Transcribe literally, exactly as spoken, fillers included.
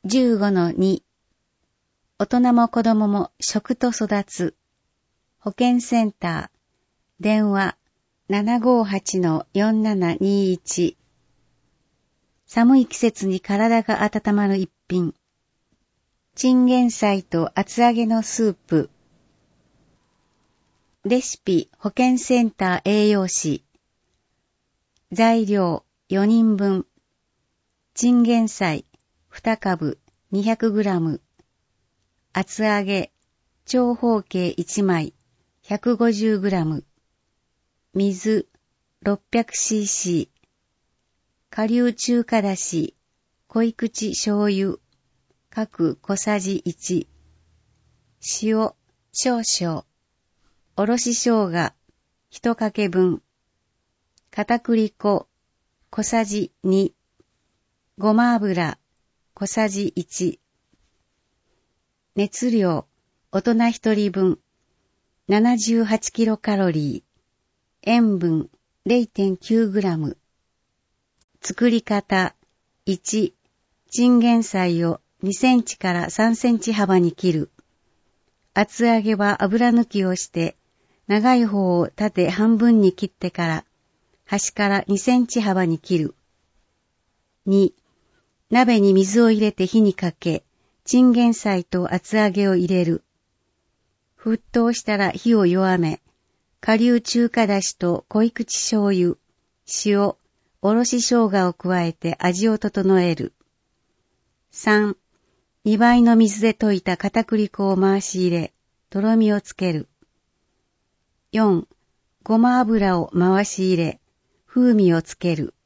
じゅうごのに 大人も子供も食と育つ保健センター電話 ななごはちのよんななにいち 寒い季節に体が温まる一品チンゲン菜と厚揚げのスープレシピ保健センター栄養士材料よにんぶんチンゲン菜にかぶ にひゃくグラム 厚揚げ長方形いちまい ひゃくごじゅうグラム 水 ろっぴゃくシーシー 顆粒中華だし濃い口醤油各小さじいち塩少々おろし生姜いちかけぶん片栗粉小さじにごま油小さじいち熱量大人ひとりぶんななじゅうはちキロカロリー塩分 れいてんきゅうグラム作り方いちチンゲン菜をにセンチからさんセンチ幅に切る厚揚げは油抜きをして長い方を縦半分に切ってから端からにセンチ幅に切るに鍋に水を入れて火にかけチンゲン菜と厚揚げを入れる沸騰したら火を弱め顆粒中華だしと濃い口醤油塩おろし生姜を加えて味を整えるさんにばいの水で溶いた片栗粉を回し入れとろみをつけるよんごま油を回し入れ風味をつける